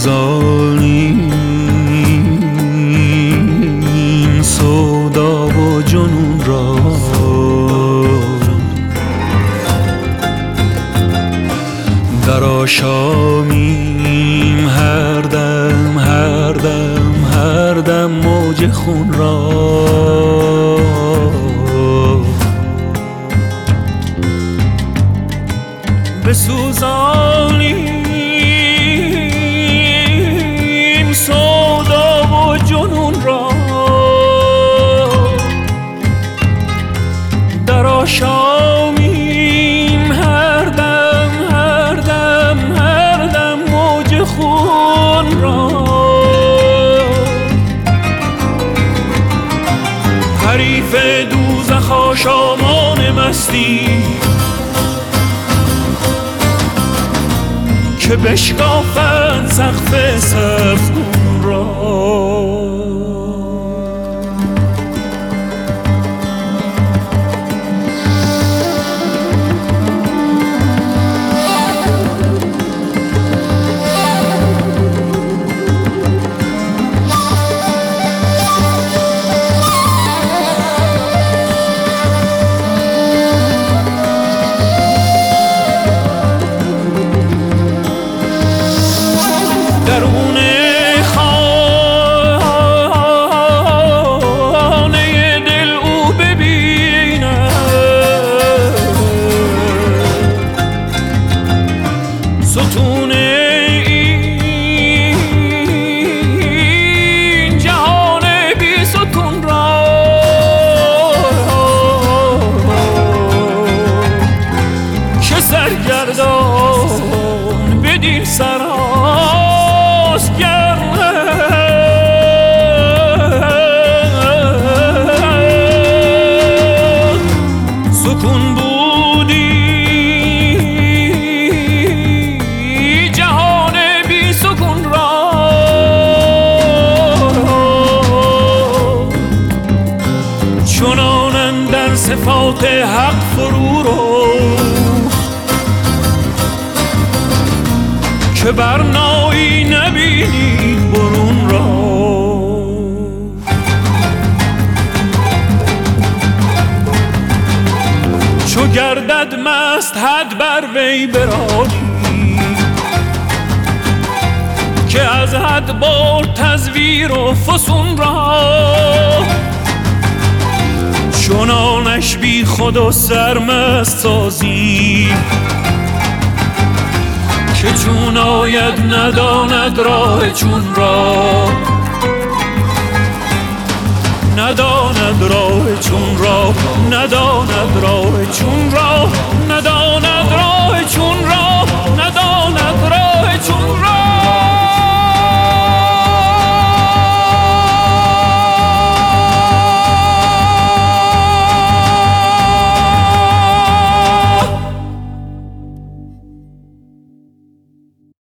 بسوزانیم سودا و جنون را، در آشامیم هر دم هر دم هر دم موج خون را. بسوزانیم سودا و جنون را، در آشامیم هر دم هر دم هر دم موج خون را. حریف دوزخ آشامان مستی که بشکافند سقف سبزگون را. درون خانه دل او ببینم ستون این جهان بی ستون را. که سرگردان بدین سرا سکون بودی جهان بی سکون را. چنان در صفات حق فرو رو که برنایی نبینی برون را. چو گردد مست حد بر وی برانی که از حد برد تزویر و فسون را. چنانش بی خود و سرمست سازی که چون آید نداند راه چون را. نداند راه چون را، نداند راه چون را، نداند راه چون را.